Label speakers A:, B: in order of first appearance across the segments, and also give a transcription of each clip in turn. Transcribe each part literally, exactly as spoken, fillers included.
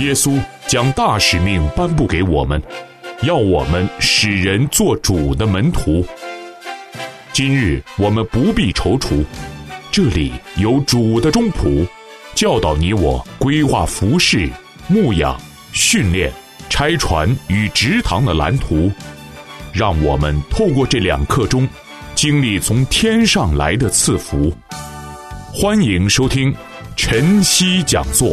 A: 耶稣将大使命颁布给我们，要我们使人做主的门徒。今日我们不必踌躇，这里有主的中仆，教导你我规划服事、牧养、训练、拆船与植堂的蓝图，让我们透过这两刻钟，经历从天上来的赐福。欢迎收听晨曦讲座。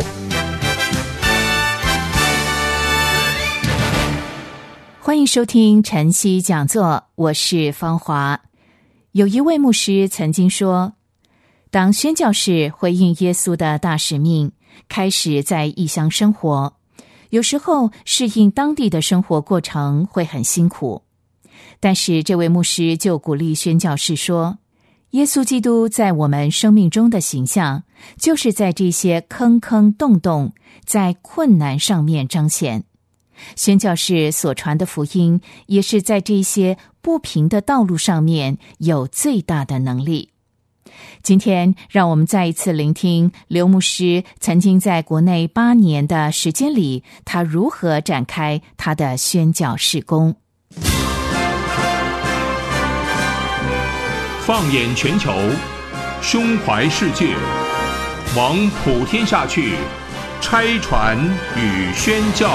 B: 欢迎收听晨曦讲座，我是芳华。有一位牧师曾经说，当宣教士回应耶稣的大使命，开始在异乡生活，有时候适应当地的生活过程会很辛苦。但是这位牧师就鼓励宣教士说，耶稣基督在我们生命中的形象，就是在这些坑坑洞洞、在困难上面彰显。宣教士所传的福音，也是在这些不平的道路上面有最大的能力。今天让我们再一次聆听刘牧师曾经在国内八年的时间里，他如何展开他的宣教事工。
C: 放眼全球，胸怀世界，往普天下去，拆船与宣教。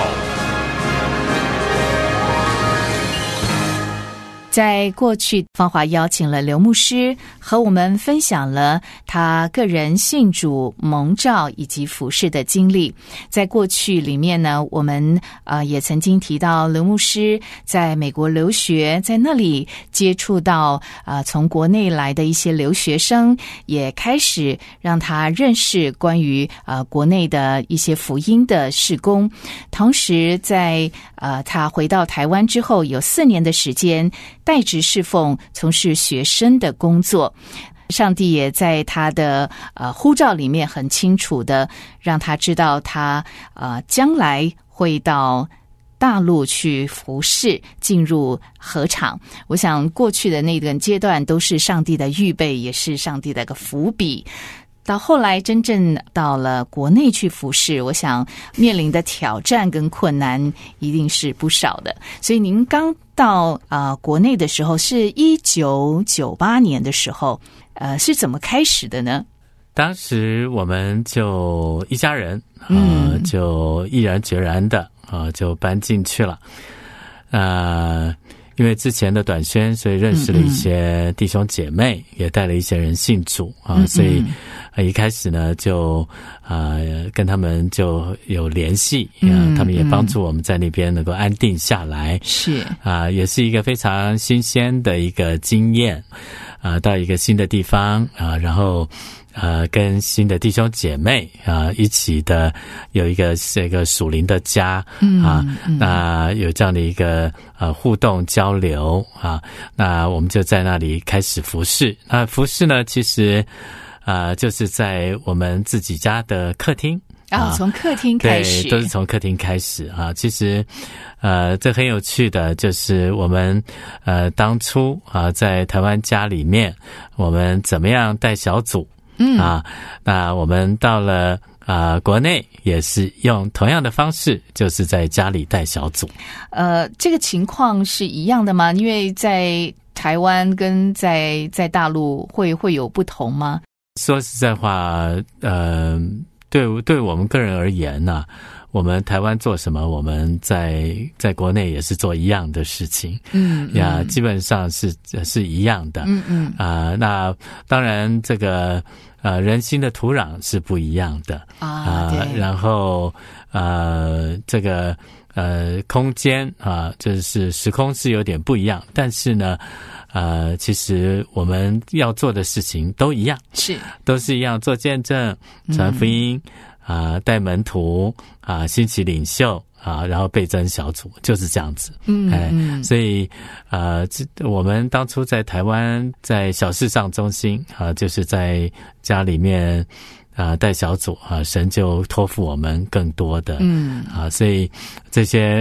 B: 在过去，芳华邀请了刘牧师和我们分享了他个人信主、蒙召以及服事的经历。在过去里面呢，我们呃也曾经提到刘牧师在美国留学，在那里接触到呃从国内来的一些留学生，也开始让他认识关于呃国内的一些福音的事工。同时在呃他回到台湾之后，有四年的时间代职侍奉，从事学生的工作。上帝也在他的呃呼召里面很清楚的让他知道他呃将来会到大陆去服事，进入禾场。我想过去的那个阶段都是上帝的预备，也是上帝的一个伏笔。到后来真正到了国内去服事，我想面临的挑战跟困难一定是不少的。所以您刚到呃国内的时候是一九九八年的时候，呃是怎么开始的呢？
D: 当时我们就一家人，呃、
B: 嗯，
D: 就毅然决然的呃就搬进去了。呃因为之前的短宣，所以认识了一些弟兄姐妹，嗯嗯也带了一些人信主啊、呃，所以、呃、一开始呢就呃跟他们就有联系，嗯、呃，他们也帮助我们在那边能够安定下来，
B: 是
D: 啊、呃，也是一个非常新鲜的一个经验啊、呃，到一个新的地方啊、呃，然后。呃，跟新的弟兄姐妹啊、呃、一起的有一个这个属灵的家、嗯、啊，嗯、那有这样的一个呃互动交流啊，那我们就在那里开始服事。那服事呢，其实啊、呃、就是在我们自己家的客厅。
B: 啊，从客厅开始，
D: 对，都是从客厅开始啊。其实，呃，这很有趣的，就是我们呃当初啊在台湾家里面，我们怎么样带小组。嗯啊，那我们到了啊、呃、国内也是用同样的方式，就是在家里带小组。
B: 呃，这个情况是一样的吗？因为在台湾跟在在大陆会会有不同吗？
D: 说实在话，呃，对对我们个人而言呢、啊，我们台湾做什么，我们在在国内也是做一样的事情，嗯呀，嗯基本上是是一样的，嗯嗯啊、呃，那当然这个。呃，人心的土壤是不一样的啊、呃，然后呃，这个呃空间啊，就是时空是有点不一样，但是呢，呃，其实我们要做的事情都一样，
B: 是
D: 都是一样，做见证、传福音啊、呃，带门徒啊、呃，兴起领袖。啊，然后倍增小组就是这样子，嗯，哎，所以呃，我们当初在台湾在小事上中心啊，就是在家里面啊带小组啊，神就托付我们更多的，嗯，啊，所以这些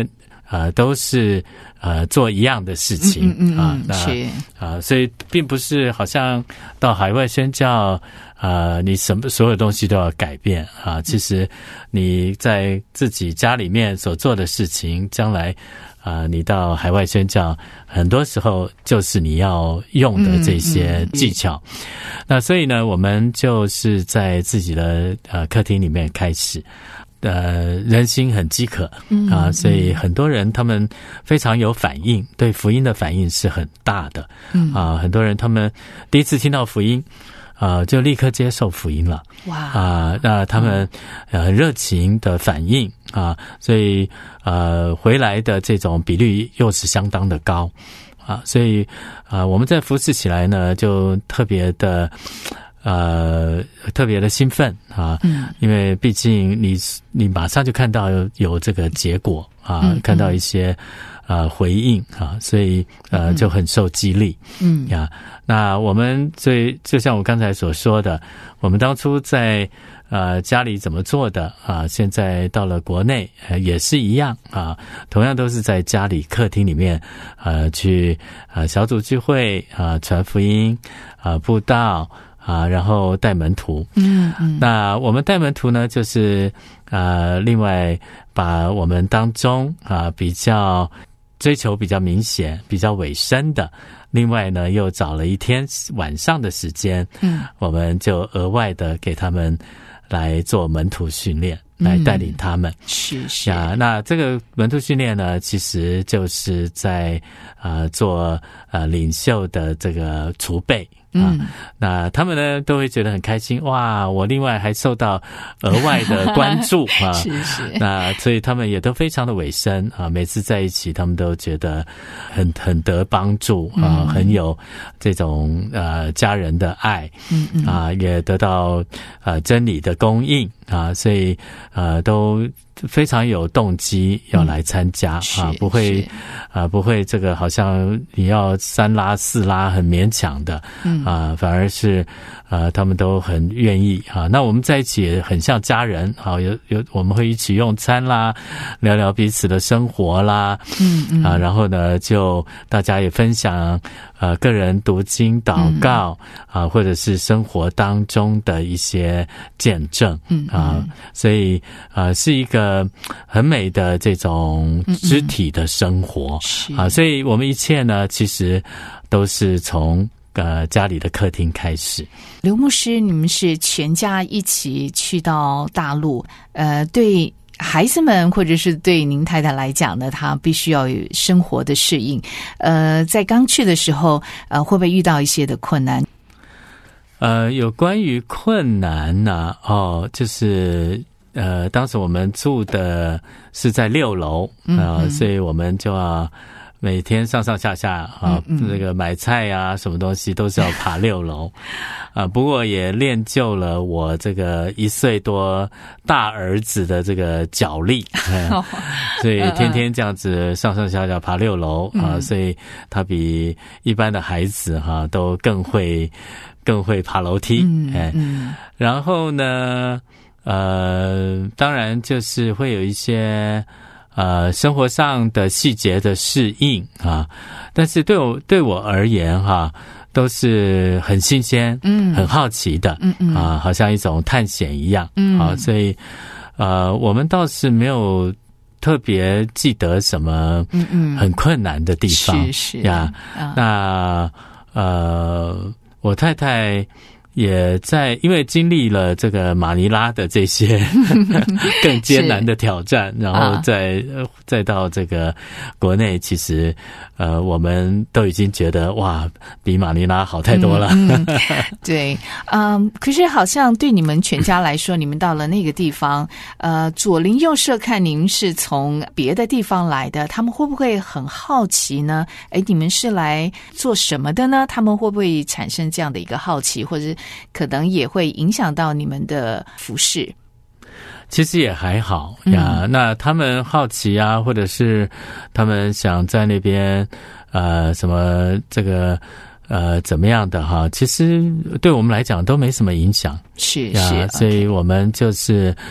D: 呃都是呃做一样的事情。
B: 嗯嗯嗯
D: 啊，那
B: 是
D: 啊，所以并不是好像到海外宣教，呃，你什么所有东西都要改变啊。其实你在自己家里面所做的事情，将来啊、呃，你到海外宣教，很多时候就是你要用的这些技巧。嗯嗯、那所以呢，我们就是在自己的呃客厅里面开始。呃，人心很饥渴啊，所以很多人他们非常有反应，对福音的反应是很大的。嗯啊，很多人他们第一次听到福音，啊，就立刻接受福音了。哇啊，那他们呃很热情的反应啊，所以呃回来的这种比率又是相当的高啊，所以啊我们在服侍起来呢，就特别的。呃，特别的兴奋啊，嗯，因为毕竟你你马上就看到有有这个结果啊，嗯嗯、看到一些呃回应啊，所以呃就很受激励，嗯呀。那我们最就像我刚才所说的，我们当初在呃家里怎么做的啊，现在到了国内、呃、也是一样啊，同样都是在家里客厅里面呃去呃小组聚会啊，传福音啊，布道。啊，然后带门徒，嗯嗯，那我们带门徒呢，就是呃，另外把我们当中啊比较追求比较明显、比较委身的，另外呢又找了一天晚上的时间，嗯，我们就额外的给他们来做门徒训练。来带领他们、嗯、
B: 是是
D: 啊，那这个门徒训练呢，其实就是在呃做呃领袖的这个储备啊、嗯，那他们呢都会觉得很开心，哇，我另外还受到额外的关注啊，
B: 是是，
D: 那所以他们也都非常的委身啊，每次在一起，他们都觉得很很得帮助啊、嗯，很有这种呃家人的爱，嗯嗯啊，也得到呃真理的供应啊，所以。呃，都非常有动机要来参加、嗯、啊，不会啊、呃，不会这个好像你要三拉四拉很勉强的，嗯啊，反而是呃他们都很愿意啊。那我们在一起也很像家人啊，有有我们会一起用餐啦，聊聊彼此的生活啦，嗯嗯啊，然后呢就大家也分享呃个人读经祷告、嗯、啊，或者是生活当中的一些见证，嗯啊，所以呃是一个很美的这种肢体的生活、嗯嗯、啊，所以我们一切呢其实都是从呃家里的客厅开始。
B: 刘牧师，你们是全家一起去到大陆，呃对孩子们或者是对您太太来讲呢，她必须要有生活的适应，呃在刚去的时候呃会不会遇到一些的困难？
D: 呃有关于困难呢、啊、哦就是呃，当时我们住的是在六楼啊、呃嗯，所以我们就要每天上上下下啊，那、嗯嗯、个买菜啊，什么东西都是要爬六楼啊。不过也练就了我这个一岁多大儿子的这个脚力，嗯哦、所以天天这样子上上下下爬六楼啊、嗯，所以他比一般的孩子哈、啊、都更会更会爬楼梯，嗯嗯、哎，然后呢。呃，当然就是会有一些呃生活上的细节的适应啊，但是对我对我而言哈、啊，都是很新鲜，嗯，很好奇的，嗯嗯啊，好像一种探险一样，嗯啊，所以呃，我们倒是没有特别记得什么，嗯嗯，很困难的地方，
B: 是是
D: 呀，啊、那呃，我太太。也在因为经历了这个马尼拉的这些更艰难的挑战，然后再、啊、再到这个国内，其实呃我们都已经觉得哇比马尼拉好太多了。
B: 嗯嗯、对，嗯，可是好像对你们全家来说，你们到了那个地方，呃，左邻右舍看您是从别的地方来的，他们会不会很好奇呢？哎，你们是来做什么的呢？他们会不会产生这样的一个好奇，或者可能也会影响到你们的服事？
D: 其实也还好呀、嗯。那他们好奇啊，或者是他们想在那边呃什么这个呃怎么样的哈，其实对我们来讲都没什么影响。
B: 是
D: 呀，
B: 是，
D: 所以我们就是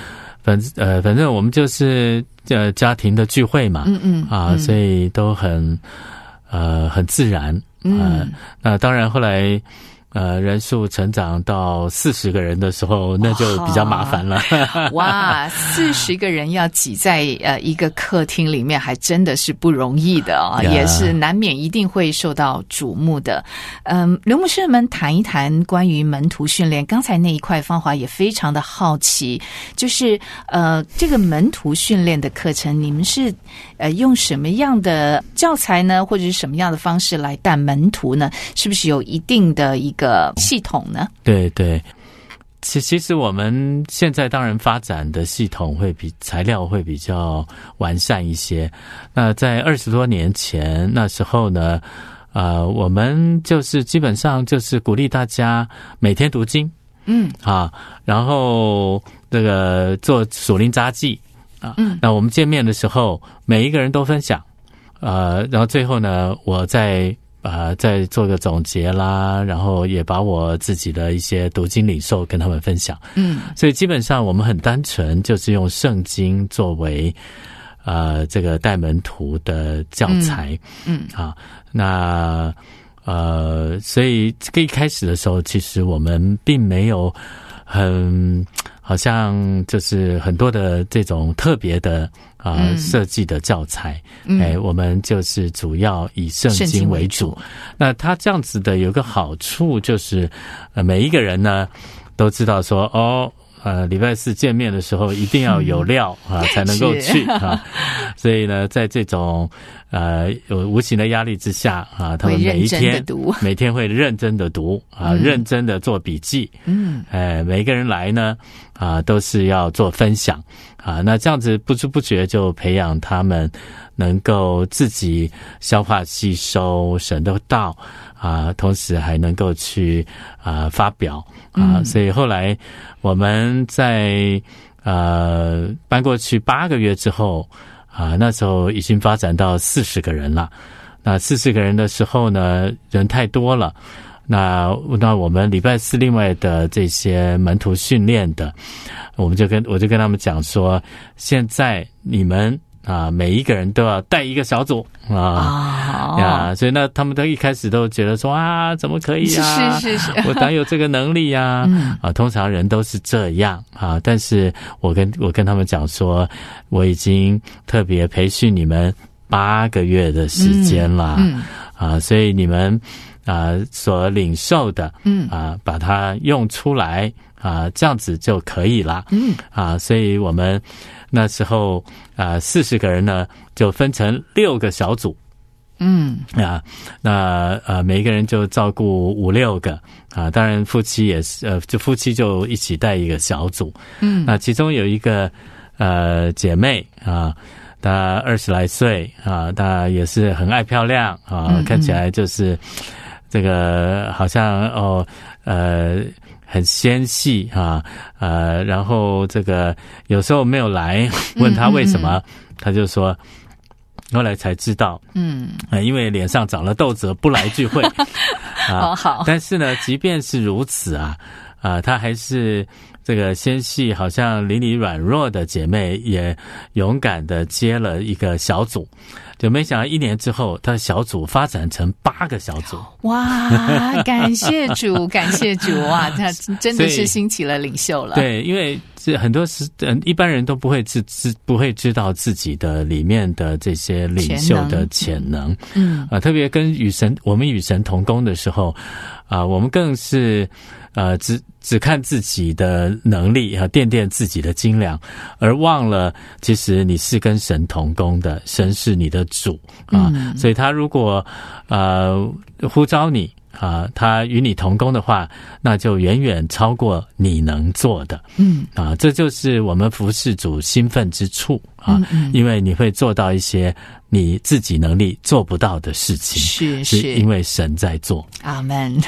D: 反呃反正我们就是呃家庭的聚会嘛，
B: 嗯嗯
D: 啊，
B: 嗯
D: 所以都很呃很自然，呃、
B: 嗯，
D: 那当然后来。呃，人数成长到四十个人的时候，那就比较麻烦了。
B: 哇，四十个人要挤在呃一个客厅里面，还真的是不容易的啊、哦，
D: Yeah.
B: 也是难免一定会受到瞩目的。嗯，刘牧师们谈一谈关于门徒训练，刚才那一块芳华也非常的好奇，就是呃这个门徒训练的课程，你们是呃用什么样的教材呢，或者是什么样的方式来带门徒呢？是不是有一定的一个系统呢？
D: 对对，其其实我们现在当然发展的系统会比材料会比较完善一些。那在二十多年前那时候呢，呃，我们就是基本上就是鼓励大家每天读经，
B: 嗯
D: 啊，然后这个做属灵札记啊，
B: 嗯，
D: 那我们见面的时候，每一个人都分享，呃，然后最后呢，我再。啊、呃，再做个总结啦，然后也把我自己的一些读经领受跟他们分享。
B: 嗯，
D: 所以基本上我们很单纯，就是用圣经作为呃这个带门徒的教材。
B: 嗯，嗯
D: 啊，那呃，所以这个一开始的时候，其实我们并没有很好像就是很多的这种特别的。啊、呃，
B: 嗯、
D: 设计的教材，
B: 嗯、
D: 哎，我们就是主要以圣经为主。为主那它这样子的有个好处就是，呃，每一个人呢都知道说，哦，呃，礼拜四见面的时候一定要有料、嗯、啊，才能够去啊。所以呢，在这种呃有无形的压力之下啊，他们每一天每天会认真的读啊，嗯、认真的做笔记。嗯，哎，每一个人来呢啊，都是要做分享。啊，那这样子不知不觉就培养他们能够自己消化吸收神的道啊，同时还能够去啊发表啊，嗯、所以后来我们在呃搬过去八个月之后啊，那时候已经发展到四十个人了。那四十个人的时候呢，人太多了。那那我们礼拜四另外的这些门徒训练的，我们就跟我就跟他们讲说，现在你们啊每一个人都要带一个小组啊、oh. 呀，所以那他们都一开始都觉得说啊，怎么可以啊？
B: 是是是，
D: 我哪有这个能力呀、啊？嗯、啊，通常人都是这样啊，但是我跟我跟他们讲说，我已经特别培训你们八个月的时间了、嗯嗯、啊，所以你们。啊、呃，所领受的，嗯啊、呃，把它用出来啊、呃，这样子就可以了，嗯啊，所以我们那时候啊，四十个人呢，就分成六个小组，嗯啊，那呃，每一个人就照顾五六个啊，当然夫妻也是，呃，就夫妻就一起带一个小组，嗯，那其中有一个呃姐妹啊。她二十来岁啊，她也是很爱漂亮啊，嗯嗯看起来就是这个好像哦呃很纤细啊呃，然后这个有时候没有来，问她为什么，她就说后来才知道，嗯、呃，因为脸上长了痘子不来聚会啊。好，但是呢，即便是如此啊，啊、呃，她还是。这个纤细好像邻里软弱的姐妹也勇敢的接了一个小组，就没想到一年之后，她的小组发展成八个小组。
B: 哇，感谢主，感谢主啊！她真的是兴起了领袖了。
D: 对，因为很多是一般人都不会知知不会知道自己的里面的这些领袖的潜能。嗯啊、呃，特别跟与神我们与神同工的时候啊、呃，我们更是。呃，只只看自己的能力啊，掂掂自己的斤两，而忘了其实你是跟神同工的，神是你的主啊，嗯、所以他如果呃呼召你啊，他与你同工的话，那就远远超过你能做的，嗯啊，这就是我们服事主兴奋之处啊，嗯嗯因为你会做到一些你自己能力做不到的事情，
B: 是是，
D: 是因为神在做。
B: 阿们。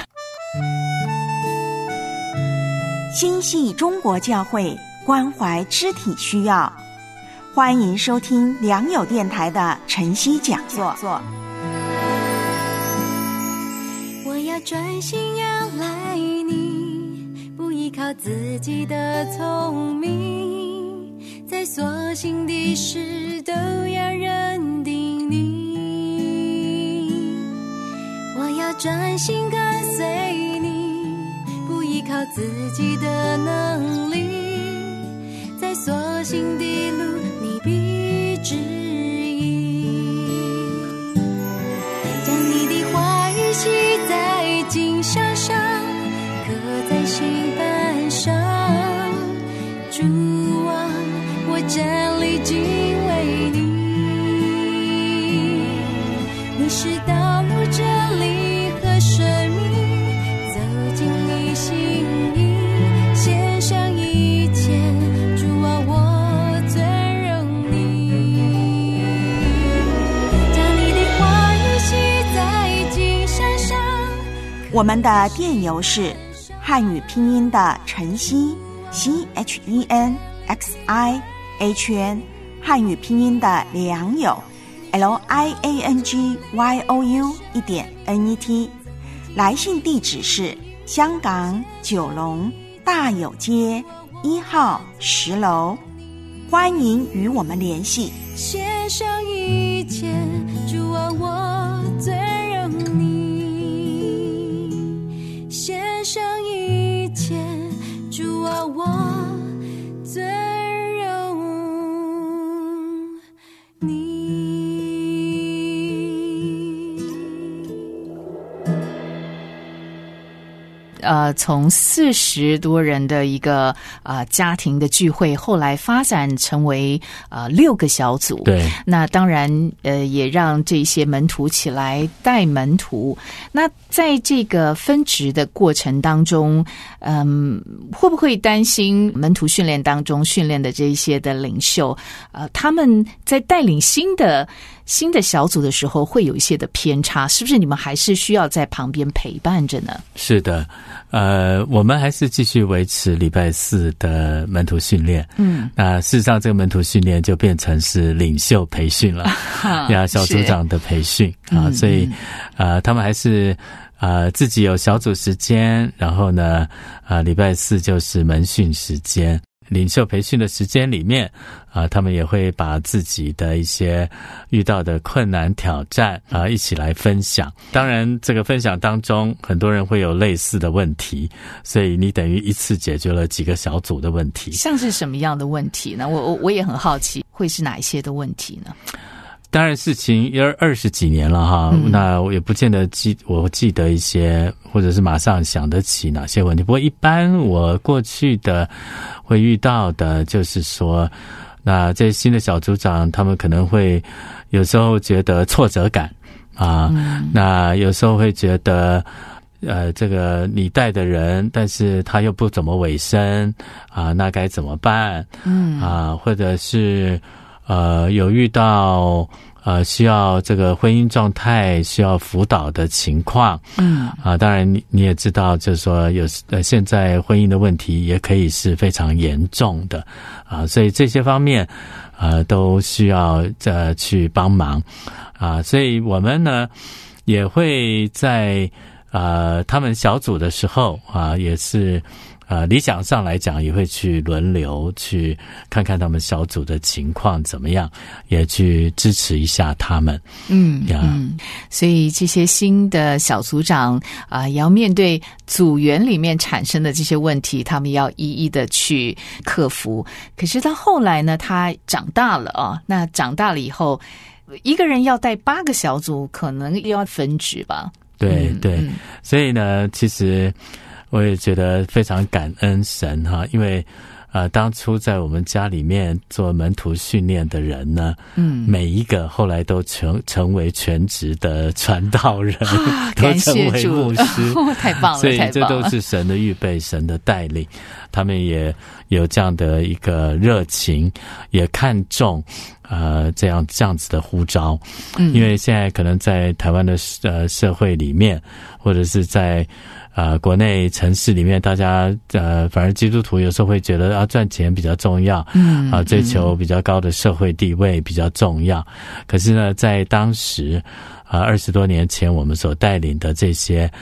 E: 心系中国教会，关怀肢体需要，欢迎收听良友电台的晨曦讲座。
F: 我要专心仰赖你，不依靠自己的聪明， 所行的事都要认定你。我要专心跟随你，不依靠自己的能力，在所行的路你必指引。将你的话语写在经上上，刻在心板上。主啊，我站立敬畏你，你是道路真理和生命，走进你心意，献上一切，主啊，我尊荣你。将你的话语写在经上上。
E: 我们的电邮是汉语拼音的晨曦 C H E N X I H N， 汉语拼音的良友 L I A N G Y O U 一点 N E T， 来信地址是香港九龙大有街一号十楼，欢迎与我们联系。
F: 献上一切，主啊，我尊荣你。献上一切，主啊，我尊荣你。
B: 呃，从四十多人的一个呃家庭的聚会，后来发展成为呃六个小组。
D: 对，
B: 那当然呃也让这些门徒起来带门徒。那在这个分职的过程当中，嗯，会不会担心门徒训练当中训练的这一些的领袖，呃，他们在带领新的新的小组的时候会有一些的偏差？是不是你们还是需要在旁边陪伴着呢？
D: 是的。呃，我们还是继续维持礼拜四的门徒训练。嗯，那事实上这个门徒训练就变成是领袖培训了，呀，小组长的培训啊，
B: 嗯、
D: 所以呃，他们还是呃自己有小组时间，然后呢，呃，礼拜四就是门训时间。领袖培训的时间里面啊、呃，他们也会把自己的一些遇到的困难挑战啊、呃、一起来分享。当然这个分享当中很多人会有类似的问题，所以你等于一次解决了几个小组的问题。
B: 像是什么样的问题呢？我我我也很好奇，会是哪一些的问题呢？
D: 当然事情二二十几年了哈、嗯，那我也不见得记我记得一些，或者是马上想得起哪些问题。不过一般我过去的会遇到的就是说，那这些新的小组长他们可能会有时候觉得挫折感啊、嗯，那有时候会觉得呃，这个你带的人，但是他又不怎么委身啊，那该怎么办？嗯啊，或者是呃有遇到呃需要这个婚姻状态需要辅导的情况，嗯啊，当然你你也知道，就是说有呃现在婚姻的问题也可以是非常严重的啊，所以这些方面呃都需要呃去帮忙啊，所以我们呢也会在呃他们小组的时候啊，也是呃理想上来讲也会去轮流去看看他们小组的情况怎么样，也去支持一下他们。
B: 嗯嗯，所以这些新的小组长啊、呃，也要面对组员里面产生的这些问题，他们要一一的去克服。可是到后来呢，他长大了啊，那长大了以后，一个人要带八个小组，可能又要分职吧。
D: 对对、嗯，所以呢，其实我也觉得非常感恩神哈，因为呃，当初在我们家里面做门徒训练的人呢，嗯，每一个后来都成成为全职的传道人，
B: 啊、
D: 都成为牧师，
B: 哦、太棒了！
D: 所以这都是神的预备，神的带领，他们也有这样的一个热情，也看重。呃，这样这样子的呼召，嗯，因为现在可能在台湾的呃社会里面，或者是在呃国内城市里面，大家呃，反正基督徒有时候会觉得啊，赚钱比较重要，嗯，啊，追求比较高的社会地位比较重要。可是呢，在当时啊二十多年前，我们所带领的这些。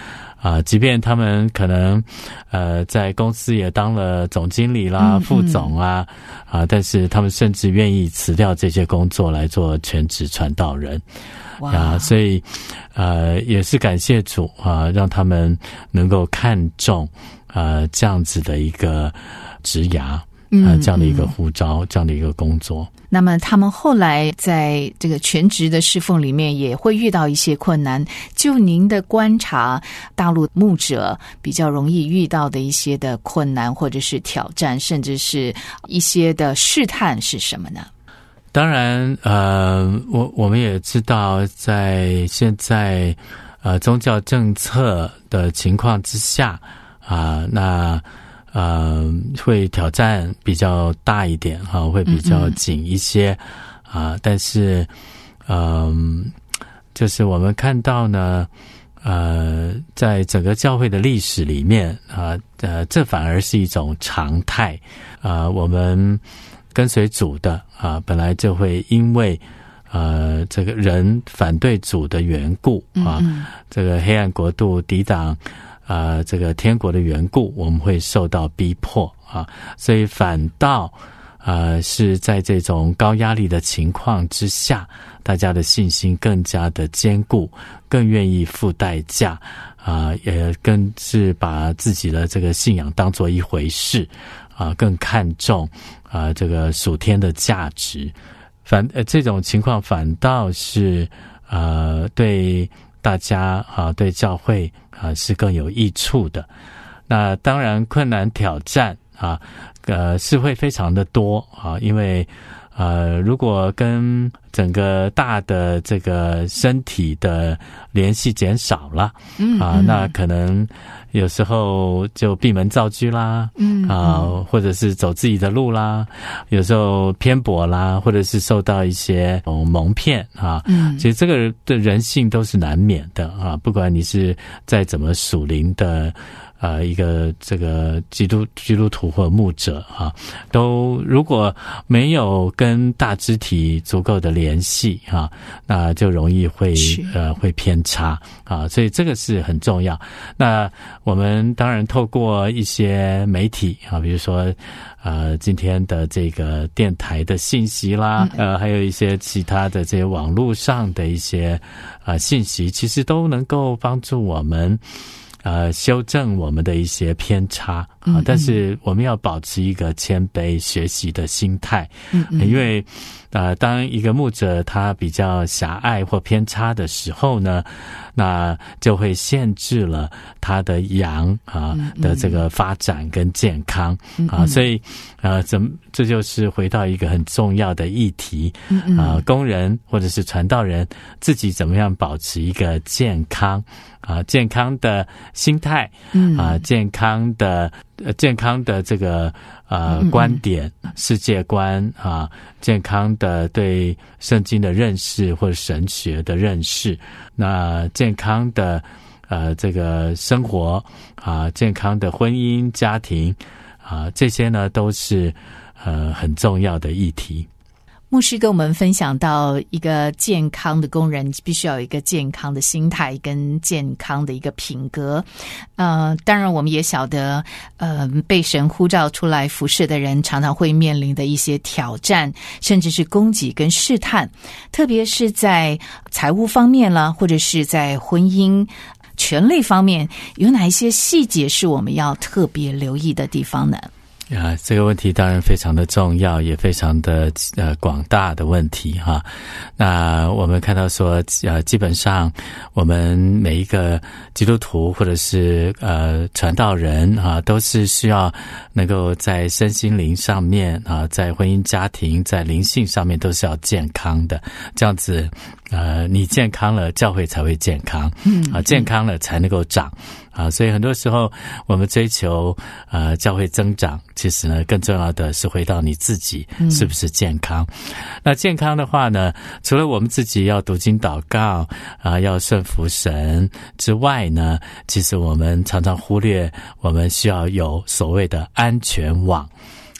D: 啊，即便他们可能呃在公司也当了总经理啦、嗯、副总啊啊，但是他们甚至愿意辞掉这些工作来做全职传道人。啊，所以呃也是感谢主啊，让他们能够看重呃这样子的一个职涯啊、呃、这样的一个呼召、嗯、这样的一个工作。
B: 那么他们后来在这个全职的侍奉里面也会遇到一些困难，就您的观察，大陆牧者比较容易遇到的一些的困难或者是挑战，甚至是一些的试探是什么呢？
D: 当然呃我我们也知道在现在呃宗教政策的情况之下啊、呃、那呃会挑战比较大一点哈、啊，会比较紧一些啊、呃、但是嗯、呃、就是我们看到呢呃在整个教会的历史里面啊 呃, 呃这反而是一种常态啊、呃、我们跟随主的啊，本来就会因为呃这个人反对主的缘故啊，嗯嗯这个黑暗国度抵挡啊这个天国的缘故，我们会受到逼迫啊，所以反倒呃是在这种高压力的情况之下，大家的信心更加的坚固，更愿意付代价啊，也更是把自己的这个信仰当作一回事啊，更看重啊这个属天的价值。反呃这种情况反倒是呃对大家啊对教会啊是更有益处的。那当然困难挑战啊呃是会非常的多啊，因为呃如果跟整个大的这个身体的联系减少了嗯啊那可能有时候就闭门造车啦，嗯啊、呃，或者是走自己的路啦，有时候偏颇啦，或者是受到一些、呃、蒙骗啊，嗯，其实这个的人性都是难免的啊，不管你是再怎么属灵的呃一个这个基督基督徒或牧者啊，都如果没有跟大肢体足够的联系啊，那就容易会呃会偏差啊，所以这个是很重要。那我们当然透过一些媒体啊，比如说呃今天的这个电台的信息啦，呃还有一些其他的这些网络上的一些呃信息，其实都能够帮助我们呃修正我们的一些偏差啊，但是我们要保持一个谦卑学习的心态，嗯嗯因为呃当一个牧者他比较狭隘或偏差的时候呢，那就会限制了他的羊啊的这个发展跟健康啊，所以呃怎么这就是回到一个很重要的议题啊，工人或者是传道人自己怎么样保持一个健康啊健康的心态啊健康的呃健康的这个呃观点世界观啊健康的对圣经的认识或者神学的认识，那健康的呃这个生活啊健康的婚姻家庭啊这些呢都是呃很重要的议题。
B: 牧师跟我们分享到，一个健康的工人必须要有一个健康的心态跟健康的一个品格。呃，当然我们也晓得，呃，被神呼召出来服侍的人常常会面临的一些挑战，甚至是攻击跟试探，特别是在财务方面啦，或者是在婚姻权利方面，有哪一些细节是我们要特别留意的地方呢？
D: 啊，这个问题当然非常的重要，也非常的呃广大的问题哈。那我们看到说，呃，基本上我们每一个基督徒或者是呃传道人啊，都是需要能够在身心灵上面啊，在婚姻家庭、在灵性上面都是要健康的，这样子。呃，你健康了，教会才会健康，嗯啊，健康了才能够长啊，所以很多时候我们追求呃教会增长，其实呢，更重要的是回到你自己是不是健康。嗯、那健康的话呢，除了我们自己要读经祷告啊，要顺服神之外呢，其实我们常常忽略，我们需要有所谓的安全网。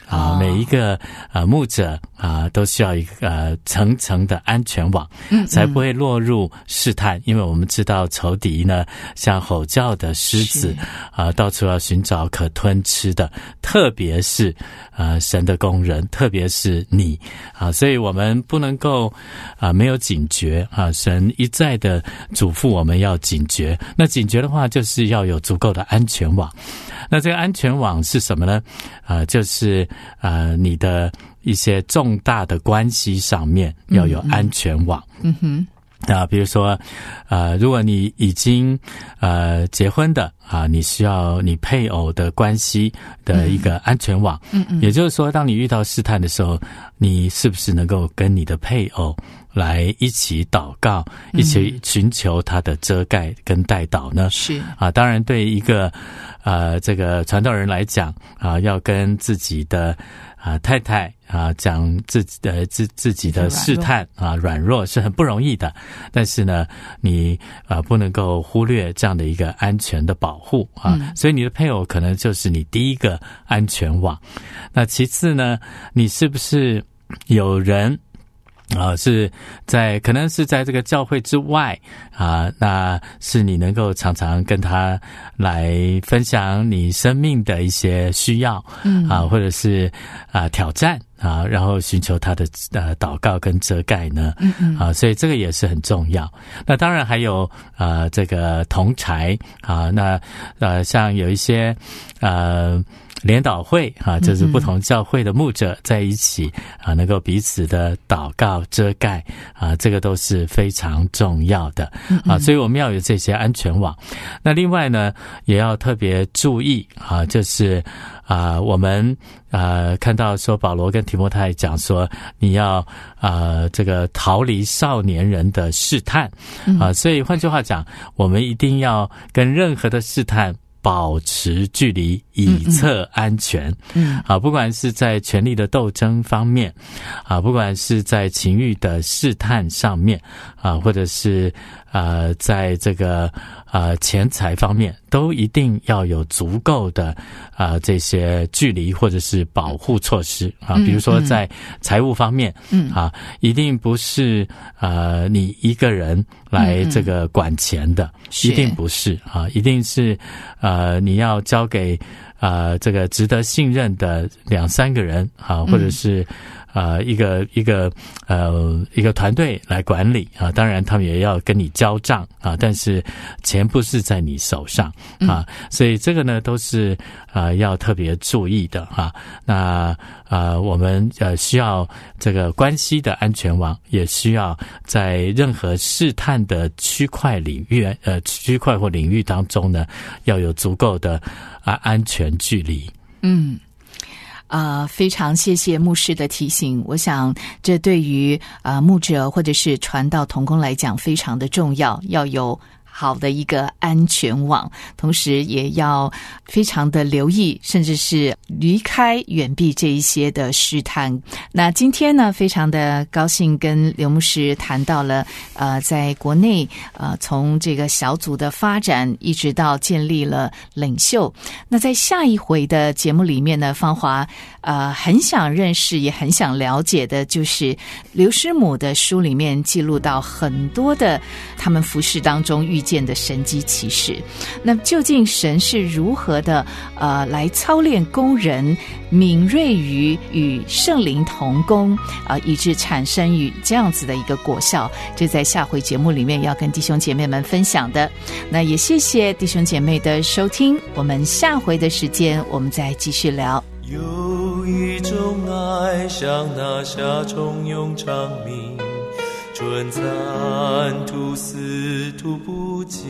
D: 啊，每一个呃牧者啊都需要一个呃层层的安全网，嗯，才不会落入试探。因为我们知道仇敌呢，像吼叫的狮子啊，到处要寻找可吞吃的，特别是呃神的工人，特别是你啊，所以我们不能够啊没有警觉啊。神一再的嘱咐我们要警觉，那警觉的话，就是要有足够的安全网。那这个安全网是什么呢？呃，就是呃你的一些重大的关系上面要有安全网。嗯哼。啊，比如说，呃，如果你已经呃结婚的啊，你需要你配偶的关系的一个安全网。嗯嗯。也就是说，当你遇到试探的时候，你是不是能够跟你的配偶来一起祷告，一起寻求他的遮盖跟代祷呢？是啊，当然对一个呃这个传道人来讲啊，要跟自己的啊太太啊讲自己的自自己的试探啊软弱是很不容易的，但是呢，你啊不能够忽略这样的一个安全的保护啊，嗯、所以你的配偶可能就是你第一个安全网。那其次呢，你是不是有人？啊，是在可能是在这个教会之外啊，那是你能够常常跟他来分享你生命的一些需要，嗯啊，或者是啊挑战啊，然后寻求他的呃祷告跟遮盖呢，嗯嗯啊，所以这个也是很重要。那当然还有呃这个同柴啊，那呃像有一些呃。联祷会啊，就是不同教会的牧者在一起啊，能够彼此的祷告遮盖啊，这个都是非常重要的啊，所以我们要有这些安全网。那另外呢，也要特别注意啊，就是啊，我们呃看到说保罗跟提摩太讲说，你要啊这个逃离少年人的试探啊，所以换句话讲，我们一定要跟任何的试探保持距离，以策安全。嗯，啊，不管是在权力的斗争方面，啊，不管是在情欲的试探上面，啊，或者是呃，在这个呃钱财方面，都一定要有足够的啊、呃、这些距离或者是保护措施啊。比如说在财务方面，嗯啊，一定不是呃你一个人来这个管钱的，嗯、一定不是啊，一定是呃你要交给呃这个值得信任的两三个人啊，或者是。呃，一个一个呃一个团队来管理啊，当然他们也要跟你交账啊，但是钱不是在你手上啊，嗯、所以这个呢都是呃要特别注意的哈、啊。那呃我们呃需要这个关系的安全网，也需要在任何试探的区块领域呃区块或领域当中呢，要有足够的啊安全距离。嗯。
B: 啊、呃，非常谢谢牧师的提醒。我想，这对于啊、呃、牧者或者是传道同工来讲非常的重要，要有好的一个安全网，同时也要非常的留意，甚至是离开远避这一些的试探。那今天呢，非常的高兴跟刘牧师谈到了呃，在国内呃从这个小组的发展一直到建立了领袖。那在下一回的节目里面呢，芳华呃很想认识也很想了解的就是刘师母的书里面记录到很多的他们服事当中遇见的神迹奇事。那究竟神是如何的呃来操练工人敏锐于与圣灵同工啊、呃，以致产生于这样子的一个果效，这在下回节目里面要跟弟兄姐妹们分享的。那也谢谢弟兄姐妹的收听，我们下回的时间我们再继续聊。
G: 有一种爱像那夏虫涌长鸣，春蚕吐丝吐不尽，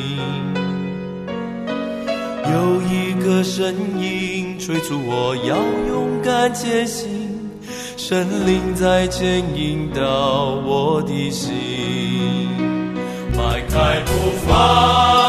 G: 有一个声音催促我要勇敢前行，神灵在牵引到我的心，迈开步伐